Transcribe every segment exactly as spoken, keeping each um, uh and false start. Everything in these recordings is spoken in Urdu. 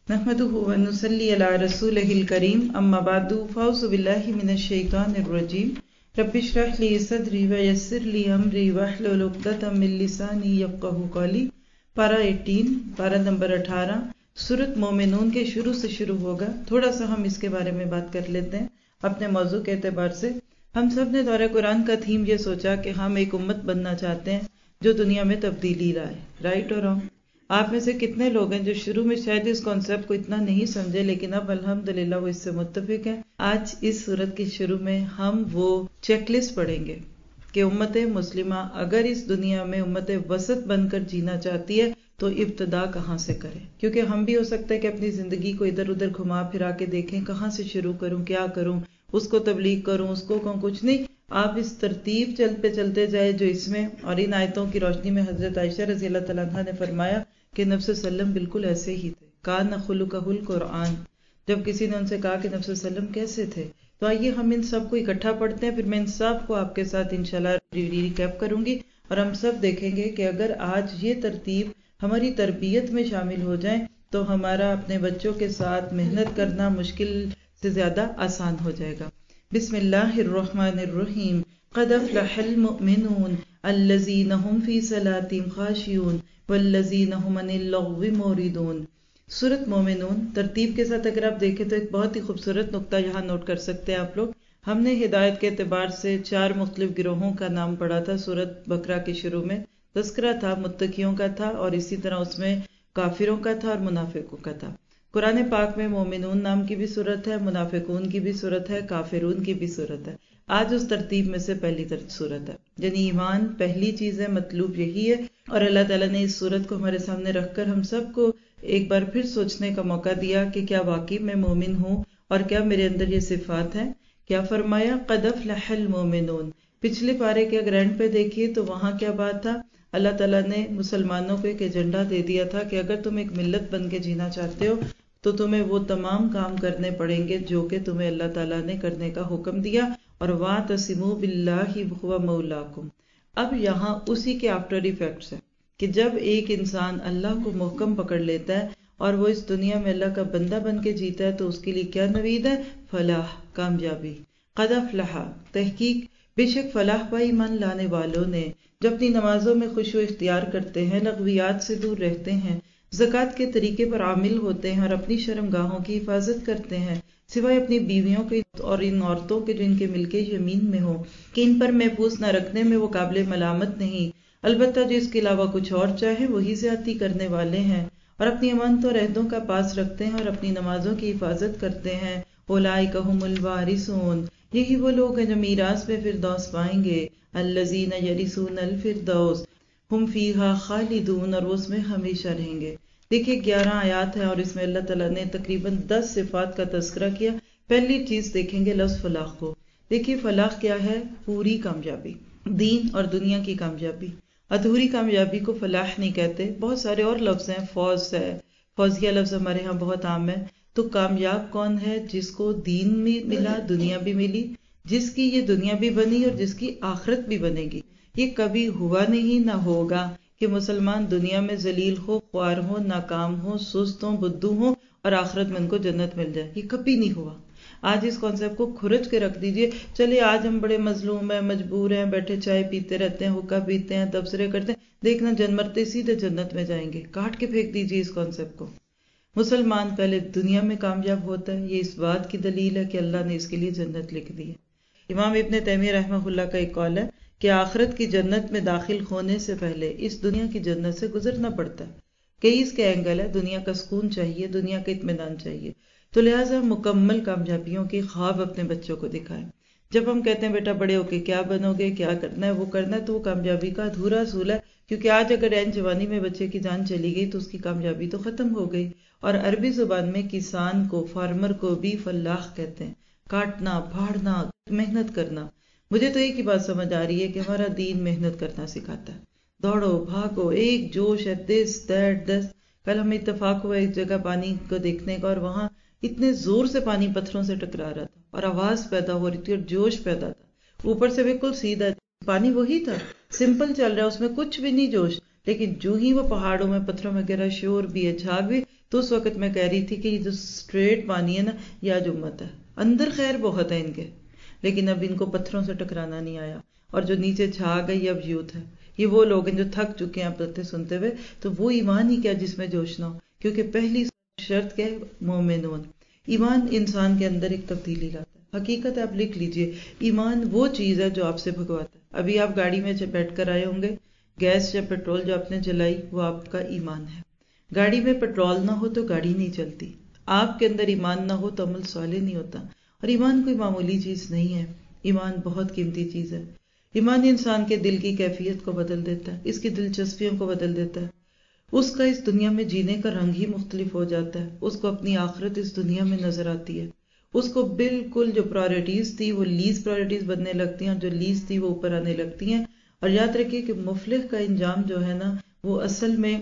नहमदुहु व नुसल्ली अला रसूलिहिल करीम अम्मा बादु फ़अऊज़ु बिल्लाहि मिनश शैतानिर रजीम रब्बि इश्रह ली सदरी व यस्सिर ली अमरी वहलुल उक़दतम मिन लिसानी यफ़क़हू क़ौली। पारा अठारह, पारा नंबर अठारह सूरत मोमिनून के शुरू से शुरू होगा। थोड़ा सा हम इसके बारे में बात कर लेते हैं अपने मौजू के एतबार से। हम सब ने दौरे कुरान का थीम ये सोचा कि हम एक उम्मत बनना चाहते हैं जो दुनिया में तब्दीली लाए। राइट और रॉन्ग? आप में से कितने लोग हैं जो शुरू में शायद इस कॉन्सेप्ट को इतना नहीं समझे, लेकिन अब अल्हम्दुलिल्लाह वो इससे मुत्तफिक हैं। आज इस सूरत के शुरू में हम वो चेकलिस्ट पढ़ेंगे कि उम्मत मुस्लिमा अगर इस दुनिया में उम्मत वसत बनकर जीना चाहती है तो इब्तदा कहाँ से करें। क्योंकि हम भी हो सकता है कि अपनी जिंदगी को इधर उधर घुमा फिरा के देखें, कहाँ से शुरू करूं, क्या करूं, उसको तबलीग करूं, उसको कहूं, कुछ नहीं। आप इस तरतीब चल पे चलते जाए जो इसमें, और इन आयतों की रोशनी में हजरत आयशा रज़ी अल्लाह तआला अन्हा ने फरमाया कि नबी सल्लम बिल्कुल ऐसे ही थे। कान खुलुकहुल कुरान। जब किसी ने उनसे कहा कि नबी सल्लम कैसे थे, तो आइए हम इन सब को इकट्ठा पढ़ते हैं। फिर मैं इन सब को आपके साथ इंशाल्लाह रिकैप करूंगी और हम सब देखेंगे कि अगर आज ये तरतीब हमारी तरबियत में शामिल हो जाए तो हमारा अपने बच्चों के साथ मेहनत करना मुश्किल से ज्यादा आसान हो जाएगा। बिस्मिल्लाहिर्रहमानिर्रहीम। क़द अफ़लहल मुमिनून अल्लज़ीना हुम फ़ी सलातिहिम ख़ाशिऊन वल्लज़ीना हुम अनिल लग़्वी मुरिदून। सूरत मोमिनून तरतीब के साथ अगर आप देखें तो एक बहुत ही खूबसूरत नुक्ता यहाँ नोट कर सकते हैं आप लोग। हमने हिदायत के एतबार से चार मुख्तलिफ गिरोहों का नाम पढ़ा था। सूरत बकरा के शुरू में तज़किरा था, मुत्तकियों का था, और इसी तरह उसमें काफिरों का था और मुनाफिकों का था। कुरान पाक में मोमिनून नाम की भी सूरत है, मुनाफिकून की भी सूरत है, काफिरून की भी सूरत है। आज उस तरतीब में से पहली सूरत है, यानी ईमान पहली चीज है, मतलूब यही है। और अल्लाह ताला ने इस सूरत को हमारे सामने रखकर हम सबको एक बार फिर सोचने का मौका दिया कि क्या वाकई मैं मोमिन हूँ और क्या मेरे अंदर ये सिफात हैं। क्या फरमाया? क़द अफ़लहल मोमिनून। पिछले पारे के अगर एंड पे देखिए तो वहां क्या बात था? अल्लाह ताला ने मुसलमानों को एक एजेंडा दे दिया था कि अगर तुम एक मिल्लत बन के जीना चाहते हो तो तुम्हें वो तमाम काम करने पड़ेंगे जो कि तुम्हें अल्लाह ताला ने करने का हुक्म दिया। और वातसिमू बिल्लाहि हुवा मौलाकुम। अब यहाँ उसी के आफ्टर इफेक्ट्स है कि जब एक इंसान अल्लाह को मुहकम पकड़ लेता है और वो इस दुनिया में अल्लाह का बंदा बन के जीता है तो उसके लिए क्या नवीद है? फलाह, कामयाबी। क़द अफ़लह, तहकीक बेशक फलाह पाई ईमान लाने वालों ने जो अपनी नमाजों में खुशू इख्तियार करते हैं, लग़वियात से दूर रहते हैं, ज़कात के तरीके पर आमिल होते हैं और अपनी शर्मगाहों की हिफाजत करते हैं, सिवाय अपनी बीवियों के और इन औरतों के जो इनके मिल्के यमीन में हो कि इन पर महफूज न रखने में वो काबिल मलामत नहीं, अलबत्ता जो इसके अलावा कुछ और चाहे वही ज़्यादती करने वाले हैं, और अपनी अमानतों और अहदों का पास रखते हैं और अपनी नमाजों की हिफाजत करते हैं। उलाइका हुमुल वारिसून, यही वो लोग हैं जो मीरास में फिरदौस पाएंगे। अल्लज़ीना यरिसूनल फिरदौस हुम फीहा खालिदून, और वो उसमें हमेशा रहेंगे। देखिए ग्यारह आयात है और इसमें अल्लाह ताला ने तकरीबन दस सिफात का तज़किरा किया। पहली चीज देखेंगे लफ्ज़ फलाह को। देखिए फलाह क्या है? पूरी कामयाबी, दीन और दुनिया की कामयाबी। अधूरी कामयाबी को फलाह नहीं कहते। बहुत सारे और लफ्ज़ हैं, फौज है, फौजिया लफ्ज़ हमारे यहाँ बहुत आम है। तो कामयाब कौन है? जिसको दीन भी मिला, दुनिया भी मिली, जिसकी ये दुनिया भी बनी और जिसकी आखिरत भी बनेगी। ये कभी हुआ नहीं, ना होगा कि मुसलमान दुनिया में जलील हो, ख्वार हो, नाकाम हो, सुस्त हो, बुद्धू हो और आखिरत में उनको जन्नत मिल जाए। ये कभी नहीं हुआ। आज इस कॉन्सेप्ट को खुरच के रख दीजिए। चलिए आज हम बड़े मजलूम हैं, मजबूर हैं, बैठे चाय पीते रहते हैं, हुक्का पीते हैं, तबसरे करते हैं, देखना जन्म मरते सीधे जन्नत में जाएंगे। काट के फेंक दीजिए इस कॉन्सेप्ट को। मुसलमान पहले दुनिया में कामयाब होता है, ये इस बात की दलील है कि अल्लाह ने इसके लिए जन्नत लिख दी है। इमाम इब्न तैमिया रहमहुल्लाह का एक कौल है कि आखिरत की जन्नत में दाखिल होने से पहले इस दुनिया की जन्नत से गुजरना पड़ता है। कई इसके एंगल है। दुनिया का सुकून चाहिए, दुनिया का इत्मीनान चाहिए, तो लिहाजा मुकम्मल कामयाबियों के ख्वाब अपने बच्चों को दिखाएं। जब हम कहते हैं बेटा बड़े होके क्या बनोगे, क्या करना है, वो करना है, तो वो कामयाबी का अधूरा असूल है। क्योंकि आज अगर एन जवानी में बच्चे की जान चली गई तो उसकी कामयाबी तो खत्म हो गई। और अरबी जुबान में किसान को, फार्मर को भी फलाह कहते हैं, काटना, फाड़ना, मेहनत करना। मुझे तो एक ही बात समझ आ रही है कि हमारा दीन मेहनत करना सिखाता है। दौड़ो भागो, एक जोश है, दिस दैट दस। कल हमें इत्तेफाक हुआ एक जगह पानी को देखने का और वहां इतने जोर से पानी पत्थरों से टकरा रहा था और आवाज पैदा हो रही थी और जोश पैदा था। ऊपर से बिल्कुल सीधा पानी वही था, सिंपल चल रहा है, उसमें कुछ भी नहीं जोश, लेकिन जो ही वो पहाड़ों में पत्थरों में गिरा, शोर भी है, झाग भी, تو اس وقت میں کہہ رہی تھی کہ یہ جو اسٹریٹ پانی ہے نا یہ آج امت ہے، اندر خیر بہت ہے ان کے، لیکن اب ان کو پتھروں سے ٹکرانا نہیں آیا، اور جو نیچے چھا گئی اب یوتھ ہے، یہ وہ لوگ ہیں جو تھک چکے ہیں آپ باتیں سنتے ہوئے، تو وہ ایمان ہی کیا جس میں جوش نہ ہو، کیونکہ پہلی شرط کیا ہے؟ مومنون۔ ایمان انسان کے اندر ایک تبدیلی لاتا ہے، حقیقت آپ لکھ لیجئے، ایمان وہ چیز ہے جو آپ سے بھگواتا ہے۔ ابھی آپ گاڑی میں جب بیٹھ کر آئے ہوں گے، گیس یا پیٹرول جو آپ نے جلائی وہ آپ کا ایمان ہے۔ گاڑی میں پیٹرول نہ ہو تو گاڑی نہیں چلتی، آپ کے اندر ایمان نہ ہو تو عمل صالح نہیں ہوتا، اور ایمان کوئی معمولی چیز نہیں ہے، ایمان بہت قیمتی چیز ہے۔ ایمان انسان کے دل کی کیفیت کو بدل دیتا ہے، اس کی دلچسپیوں کو بدل دیتا ہے، اس کا اس دنیا میں جینے کا رنگ ہی مختلف ہو جاتا ہے، اس کو اپنی آخرت اس دنیا میں نظر آتی ہے، اس کو بالکل جو پرائرٹیز تھی وہ لیز پرائرٹیز بننے لگتی ہیں، اور جو لیز تھی وہ اوپر آنے لگتی ہیں۔ اور یاد رکھیے کہ مفلح کا انجام جو ہے نا وہ اصل میں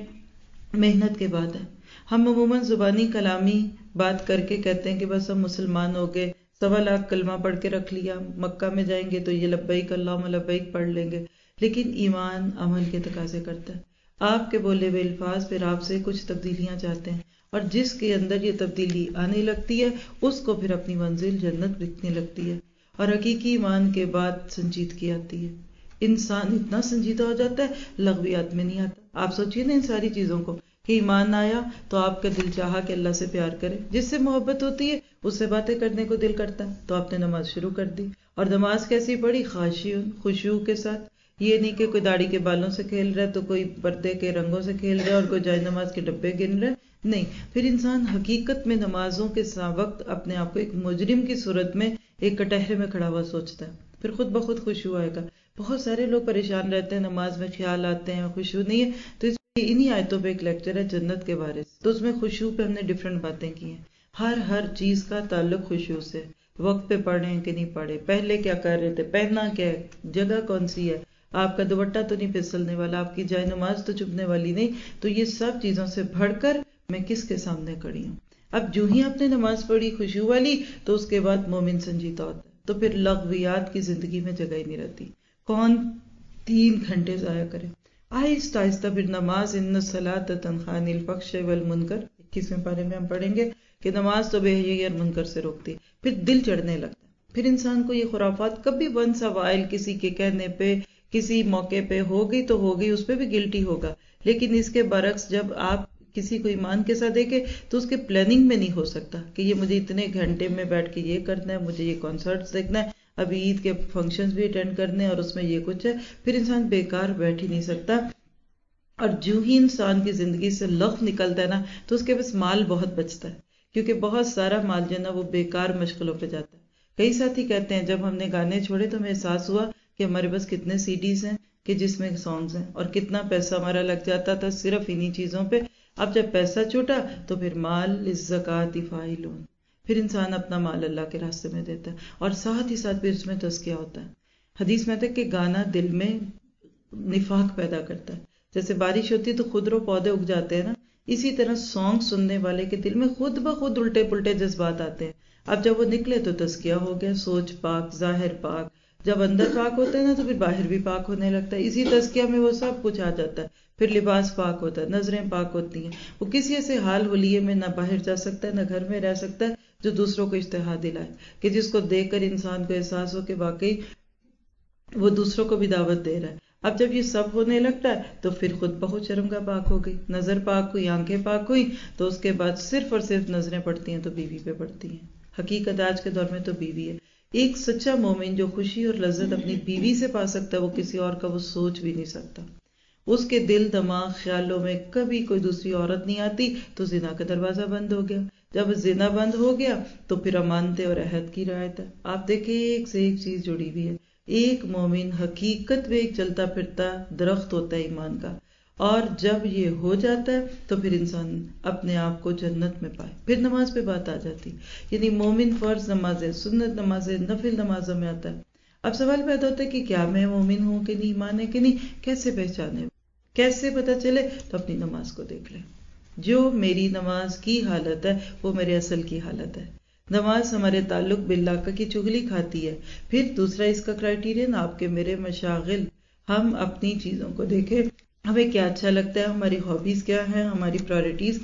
محنت کے بعد ہے۔ ہم عموماً زبانی کلامی بات کر کے کہتے ہیں کہ بس ہم مسلمان ہو گئے، سوا لاکھ کلمہ پڑھ کے رکھ لیا، مکہ میں جائیں گے تو یہ لبیک اللہم لبیک پڑھ لیں گے، لیکن ایمان عمل کے تقاضے کرتا ہے۔ آپ کے بولے ہوئے الفاظ پھر آپ سے کچھ تبدیلیاں چاہتے ہیں، اور جس کے اندر یہ تبدیلی آنے لگتی ہے اس کو پھر اپنی منزل جنت دکھنے لگتی ہے، اور حقیقی ایمان کے بعد سنجیدگی آتی ہے۔ انسان اتنا سنجیدہ ہو جاتا ہے لغویات میں نہیں آتا۔ آپ سوچئے نا ان ساری چیزوں کو کہ ایمان آیا تو آپ کا دل چاہا کہ اللہ سے پیار کرے، جس سے محبت ہوتی ہے اس سے باتیں کرنے کو دل کرتا ہے، تو آپ نے نماز شروع کر دی، اور نماز کیسی پڑھی؟ خاشعون، خشوع کے ساتھ۔ یہ نہیں کہ کوئی داڑھی کے بالوں سے کھیل رہا ہے تو کوئی پردے کے رنگوں سے کھیل رہا ہے اور کوئی جائے نماز کے ڈبے گن رہا ہے، نہیں، پھر انسان حقیقت میں نمازوں کے وقت اپنے آپ کو ایک مجرم کی صورت میں ایک کٹہرے میں کھڑا ہوا سوچتا ہے، پھر خود بخود خشوع آئے گا۔ بہت سارے لوگ پریشان رہتے ہیں، نماز میں خیال آتے ہیں، خشوع نہیں ہے، تو اس انہی آیتوں پہ ایک لیکچر ہے جنت کے بارے سے، تو اس میں خشوع پہ ہم نے ڈفرنٹ باتیں کی ہیں۔ ہر ہر چیز کا تعلق خشوع سے، وقت پہ پڑھے ہیں کہ نہیں پڑھے، پہلے کیا کر رہے تھے، پہننا کیا ہے، جگہ کون سی ہے، آپ کا دوپٹہ تو نہیں پھسلنے والا، آپ کی جائے نماز تو چبھنے والی نہیں، تو یہ سب چیزوں سے بڑھ کر میں کس کے سامنے کھڑی ہوں۔ اب جو ہی آپ نے نماز پڑھی خشوع والی تو اس کے بعد مومن سنجیدہ ہوتا ہے، تو پھر لغویات کی زندگی میں جگہ ہی نہیں رہتی۔ کون تین گھنٹے ضائع کرے؟ آہستہ آہستہ پھر نماز، ان الصلاۃ تنہی عن الفحشاء والمنکر، اکیسویں پارے میں ہم پڑھیں گے کہ نماز تو بے حیائی اور منکر سے روکتی ہے، پھر دل چڑھنے لگتا ہے، پھر انسان کو یہ خرافات کبھی ونس اوائل کسی کے کہنے پہ کسی موقع پہ ہو گئی تو ہو گئی، اس پہ بھی گلٹی ہوگا، لیکن اس کے برعکس جب آپ کسی کو ایمان کے ساتھ دیکھے تو اس کے پلاننگ میں نہیں ہو سکتا کہ یہ مجھے اتنے گھنٹے میں بیٹھ کے یہ کرنا ہے، مجھے یہ کانسرٹس دیکھنا ہے، ابھی عید کے فنکشنز بھی اٹینڈ کرنے ہیں اور اس میں یہ کچھ ہے، پھر انسان بیکار بیٹھ ہی نہیں سکتا۔ اور جو ہی انسان کی زندگی سے لفظ نکلتا ہے نا تو اس کے پاس مال بہت بچتا ہے، کیونکہ بہت سارا مال جو ہے نا وہ بیکار مشغلوں پہ جاتا ہے۔ کئی ساتھی کہتے ہیں جب ہم نے گانے چھوڑے تو ہمیں احساس ہوا کہ ہمارے پاس کتنے سی ڈیز ہیں کہ جس میں سانگز ہیں، اور کتنا پیسہ ہمارا لگ جاتا تھا صرف انہی چیزوں پہ۔ اب جب پیسہ چھوٹا تو پھر مال للزکاۃ فاعلون، پھر انسان اپنا مال اللہ کے راستے میں دیتا ہے، اور ساتھ ہی ساتھ پھر اس میں تزکیہ ہوتا ہے۔ حدیث میں آتا ہے کہ گانا دل میں نفاق پیدا کرتا ہے، جیسے بارش ہوتی ہے تو خضر و پودے اگ جاتے ہیں نا، اسی طرح سانگ سننے والے کے دل میں خود بخود الٹے پلٹے جذبات آتے ہیں۔ اب جب وہ نکلے تو تزکیہ ہو گیا، سوچ پاک، ظاہر پاک، جب اندر پاک ہوتا ہے نا تو پھر باہر بھی پاک ہونے لگتا ہے، اسی تزکیہ میں وہ سب کچھ آ جاتا ہے، پھر لباس پاک ہوتا ہے، نظریں پاک ہوتی ہیں، وہ کسی ایسے حال حلیے میں نہ باہر جا سکتا ہے نہ گھر میں رہ سکتا ہے جو دوسروں کو اشتہا دلائے، کہ جس کو دیکھ کر انسان کو احساس ہو کہ واقعی وہ دوسروں کو بھی دعوت دے رہا ہے۔ اب جب یہ سب ہونے لگتا ہے تو پھر خود بہت شرمگاہ پاک ہو گئی، نظر پاک ہوئی، آنکھیں پاک ہوئی، تو اس کے بعد صرف اور صرف نظریں پڑتی ہیں تو بیوی پہ پڑتی ہیں۔ حقیقت آج کے دور میں تو بیوی ہے۔ ایک سچا مومن جو خوشی اور لذت اپنی بیوی سے پا سکتا ہے وہ کسی اور کا وہ سوچ بھی نہیں سکتا، اس کے دل دماغ خیالوں میں کبھی کوئی دوسری عورت نہیں آتی، تو زنا کا دروازہ بند ہو گیا۔ جب زنا بند ہو گیا تو پھر امانتیں اور عہد کی رعایت ہے۔ آپ دیکھیں ایک سے ایک چیز جڑی ہوئی ہے۔ ایک مومن حقیقت میں ایک چلتا پھرتا درخت ہوتا ہے ایمان کا، اور جب یہ ہو جاتا ہے تو پھر انسان اپنے آپ کو جنت میں پائے۔ پھر نماز پہ بات آ جاتی، یعنی مومن فرض نمازیں، سنت نمازیں، نفل نمازوں میں آتا ہے۔ اب سوال پیدا ہوتا ہے کہ کیا میں مومن ہوں کہ نہیں، ایمان ہے کہ نہیں، کیسے پہچانے، کیسے پتہ چلے؟ تو اپنی نماز کو دیکھ لیں۔ جو میری نماز کی حالت ہے وہ میرے اصل کی حالت ہے۔ نماز ہمارے تعلق باللہ کی چغلی کھاتی ہے۔ پھر دوسرا اس کا کرائیٹیرین آپ کے میرے مشاغل، ہم اپنی چیزوں کو دیکھیں، ہمیں کیا اچھا لگتا ہے، ہماری ہابیز کیا ہیں، ہماری پرائرٹیز کیا ہیں،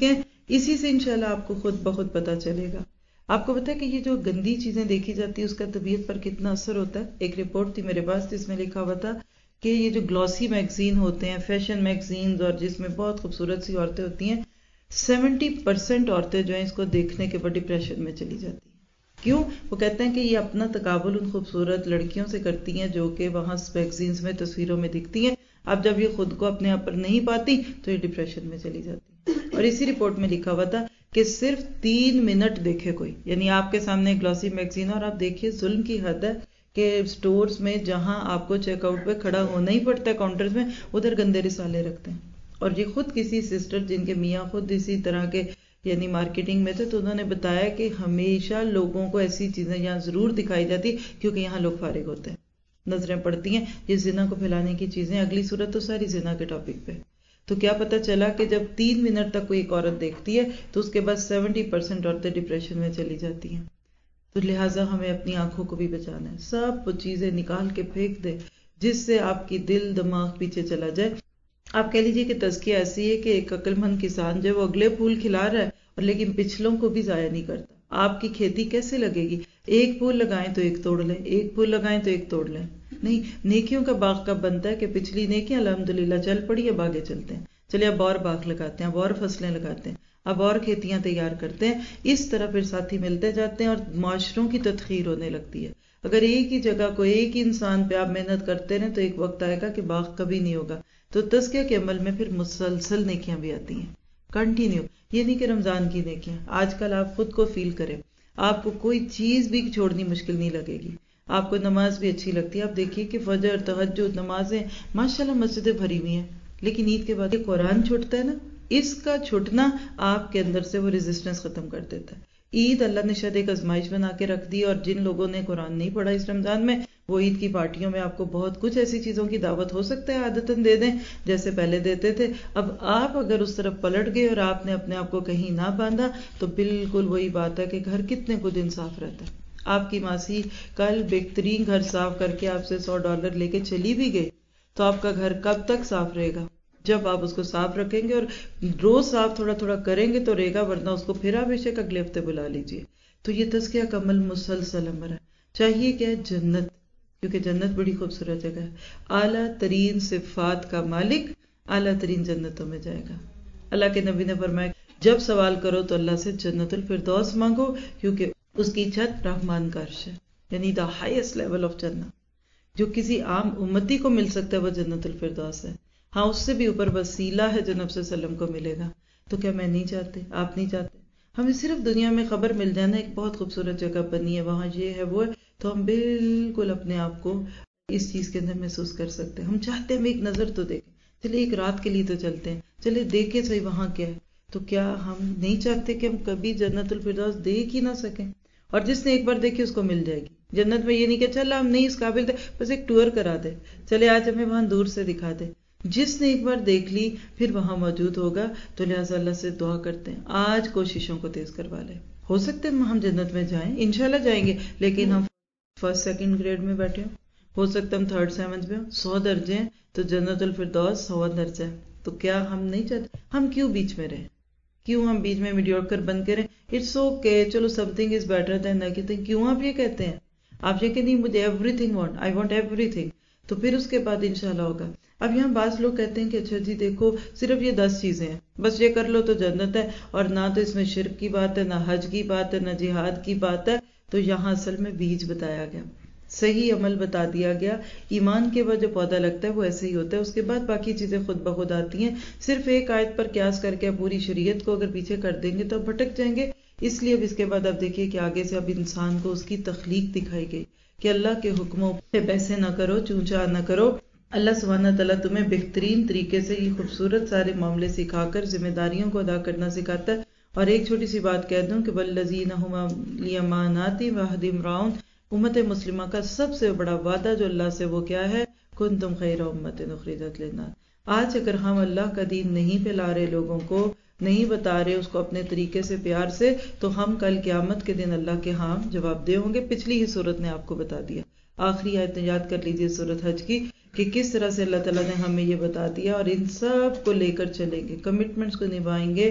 اسی سے انشاءاللہ آپ کو خود بخود پتہ چلے گا. آپ کو پتا ہے کہ یہ جو گندی چیزیں دیکھی جاتی ہیں اس کا طبیعت پر کتنا اثر ہوتا ہے. ایک رپورٹ تھی میرے پاس جس میں لکھا ہوا تھا کہ یہ جو گلوسی میگزین ہوتے ہیں، فیشن میگزینز، اور جس میں بہت خوبصورت سی عورتیں ہوتی ہیں، سیونٹی پرسینٹ عورتیں جو ہیں اس کو دیکھنے کے بعد ڈپریشن میں چلی جاتی ہیں. کیوں؟ وہ کہتے ہیں کہ یہ اپنا تقابل ان خوبصورت لڑکیوں سے کرتی ہیں جو کہ وہاں میگزینز میں تصویروں میں دکھتی ہیں. اب جب یہ خود کو اپنے آپ پر نہیں پاتی تو یہ ڈپریشن میں چلی جاتی ہیں. اور اسی رپورٹ میں لکھا ہوا تھا کہ صرف تین منٹ دیکھے کوئی، یعنی آپ کے سامنے گلوسی میگزین اور آپ دیکھیے ظلم کی حد ہے کہ سٹورز میں جہاں آپ کو چیک آؤٹ پہ کھڑا ہونا ہی پڑتا ہے کاؤنٹرز میں، ادھر گندے رسالے رکھتے ہیں. اور یہ خود کسی سسٹر جن کے میاں خود اسی طرح کے یعنی مارکیٹنگ میں تھے، تو انہوں نے بتایا کہ ہمیشہ لوگوں کو ایسی چیزیں یہاں ضرور دکھائی جاتی کیونکہ یہاں لوگ فارغ ہوتے ہیں، نظریں پڑتی ہیں یہ زنا کو پھیلانے کی چیزیں. اگلی صورت تو ساری زنا کے ٹاپک پہ. تو کیا پتہ چلا کہ جب تین منٹ تک کوئی ایک عورت دیکھتی ہے تو اس کے بعد سیونٹی پرسینٹ عورتیں ڈپریشن میں چلی جاتی ہیں. تو لہٰذا ہمیں اپنی آنکھوں کو بھی بچانا ہے. سب وہ چیزیں نکال کے پھینک دے جس سے آپ کی دل دماغ پیچھے چلا جائے. آپ کہہ لیجیے کہ تزکیہ ایسی ہے کہ ایک عقل مند کسان جو وہ اگلے پھول کھلا رہا ہے اور لیکن پچھلوں کو بھی ضائع نہیں کرتا. آپ کی کھیتی کیسے لگے گی؟ ایک پھول لگائیں تو ایک توڑ لیں، ایک پھول لگائیں تو ایک توڑ لیں. نہیں، نیکیوں کا باغ کب بنتا ہے کہ پچھلی نیکیاں الحمدللہ چل پڑی، اب آگے چلتے ہیں، چلیے اب اور باغ لگاتے ہیں، اب اور فصلیں لگاتے ہیں، اب اور کھیتیاں تیار کرتے ہیں. اس طرح پھر ساتھی ملتے جاتے ہیں اور معاشروں کی تطہیر ہونے لگتی ہے. اگر ایک ہی جگہ کو ایک ہی انسان پہ آپ محنت کرتے رہیں تو ایک وقت آئے گا کہ باغ کبھی نہیں ہوگا. تو تزکیہ کے عمل میں پھر مسلسل نیکیاں بھی آتی ہیں، کنٹینیو. یہ نہیں کہ رمضان کی نیکیاں. آج کل آپ خود کو فیل کریں، آپ کو کوئی چیز بھی چھوڑنی مشکل نہیں لگے گی. آپ کو نماز بھی اچھی لگتی ہے. آپ دیکھیے کہ فجر، تہجد، نمازیں ماشاءاللہ مسجدیں بھری ہوئی ہیں، لیکن عید کے بعد یہ قرآن چھوٹتا ہے نا، اس کا چھوٹنا آپ کے اندر سے وہ ریزسٹنس ختم کر دیتا ہے. عید اللہ نے شاید ایک آزمائش بنا کے رکھ دی، اور جن لوگوں نے قرآن نہیں پڑھا اس رمضان میں، وہ عید کی پارٹیوں میں آپ کو بہت کچھ ایسی چیزوں کی دعوت ہو سکتا ہے عادتاً دے دیں جیسے پہلے دیتے تھے. اب آپ اگر اس طرف پلٹ گئے اور آپ نے اپنے آپ کو کہیں نہ باندھا تو بالکل وہی بات ہے کہ گھر کتنے کو دن صاف رہتا ہے. آپ کی ماسی کل بہترین گھر صاف کر کے آپ سے سو ڈالر لے کے چلی بھی گئی تو آپ کا گھر کب تک صاف رہے گا؟ جب آپ اس کو صاف رکھیں گے اور روز صاف تھوڑا تھوڑا کریں گے تو رہے گا، ورنہ اس کو پھر آپ بے شک اگلے ہفتے بلا لیجیے. تو یہ تزکیہ کا عمل مسلسل امر ہے. چاہیے کیا ہے؟ جنت، کیونکہ جنت بڑی خوبصورت جگہ ہے. اعلیٰ ترین صفات کا مالک اعلیٰ ترین جنتوں میں جائے گا. اللہ کے نبی نے فرمایا جب سوال کرو تو اللہ سے جنت الفردوس مانگو، کیونکہ اس کی چھت رحمان کا عرش ہے، یعنی دا ہائیسٹ لیول آف جنت. جو کسی عام امتی کو مل سکتا ہے وہ جنت الفردوس ہے. ہاں، اس سے بھی اوپر وسیلہ ہے جو نبی صلی اللہ علیہ وسلم کو ملے گا. تو کیا میں نہیں چاہتے، آپ نہیں چاہتے؟ ہمیں صرف دنیا میں خبر مل جانا ایک بہت خوبصورت جگہ بنی ہے، وہاں یہ ہے وہ ہے، تو ہم بالکل اپنے آپ کو اس چیز کے اندر محسوس کر سکتے ہیں. ہم چاہتے ہیں ہم ایک نظر تو دیکھیں، چلے ایک رات کے لیے تو چلتے ہیں، چلے دیکھیں صحیح وہاں کیا ہے. تو کیا ہم نہیں چاہتے کہ ہم کبھی جنت الفردوس دیکھ ہی نہ سکیں؟ اور جس نے ایک بار دیکھی اس کو مل جائے گی جنت میں. یہ نہیں کہ چل ہم نہیں اس قابل تھے، بس ایک ٹور کرا دے، چلے آج ہمیں وہاں دور سے دکھا دے. جس نے ایک بار دیکھ لی پھر وہاں موجود ہوگا. تو لہٰذا اللہ سے دعا کرتے ہیں آج کوششوں کو تیز کروا لے. ہو سکتے ہیں ہم جنت میں جائیں، انشاءاللہ جائیں گے، لیکن ہم فرسٹ سیکنڈ گریڈ میں بیٹھے ہوں، ہو سکتا ہے ہم تھرڈ سیونتھ میں ہوں. سو درجے ہیں تو جنت الفردوس سو درجہ ہے. تو کیا ہم نہیں چاہتے؟ ہم کیوں بیچ میں رہیں؟ کیوں ہم بیچ میں میڈیوکر بن کے رہیں؟ اٹس اوکے، چلو something is better than nothing. کیوں آپ یہ کہتے ہیں؟ آپ یہ کہ نہیں مجھے everything want, I want everything. تو پھر اس کے بعد انشاءاللہ ہوگا. اب یہاں بعض لوگ کہتے ہیں کہ اچھا جی دیکھو صرف یہ دس چیزیں ہیں، بس یہ کر لو تو جنت ہے، اور نہ تو اس میں شرک کی بات ہے، نہ حج کی بات ہے، نہ جہاد کی بات ہے. تو یہاں اصل میں بیج بتایا گیا، صحیح عمل بتا دیا گیا. ایمان کے بعد جو پودا لگتا ہے وہ ایسے ہی ہوتا ہے، اس کے بعد باقی چیزیں خود بخود آتی ہیں. صرف ایک آیت پر قیاس کر کے پوری شریعت کو اگر پیچھے کر دیں گے تو اب بھٹک جائیں گے. اس لیے اب اس کے بعد اب دیکھیے کہ آگے سے اب انسان کو اس کی تخلیق دکھائی گئی کہ اللہ کے حکموں پہ پیسے نہ کرو، چونچا نہ کرو. اللہ سبحانہ تعالیٰ تمہیں بہترین طریقے سے یہ خوبصورت سارے معاملے سکھا کر ذمہ داریوں کو ادا کرنا سکھاتا ہے. اور ایک چھوٹی سی بات کہہ دوں کہ والذین ھم لاماناتہم وعہدہم راعون، امت مسلمہ کا سب سے بڑا وعدہ جو اللہ سے وہ کیا ہے؟ کنتم خیر امۃ اخرجت للناس. آج اگر ہم اللہ کا دین نہیں پھیلا رہے، لوگوں کو نہیں بتا رہے اس کو اپنے طریقے سے پیار سے، تو ہم کل قیامت کے دن اللہ کے ہاں جواب دہ ہوں گے. پچھلی ہی صورت نے آپ کو بتا دیا. آخری آیت یاد کر لیجیے سورۃ حج کی کہ کس طرح سے اللہ تعالیٰ نے ہمیں یہ بتا دیا، اور ان سب کو لے کر چلیں گے، کمٹمنٹس کو نبھائیں گے.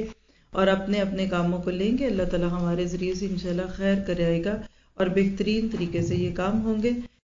اور اپنے اپنے کاموں کو لیں گے، اللہ تعالیٰ ہمارے ذریعے سے انشاءاللہ خیر کرائے گا اور بہترین طریقے سے یہ کام ہوں گے۔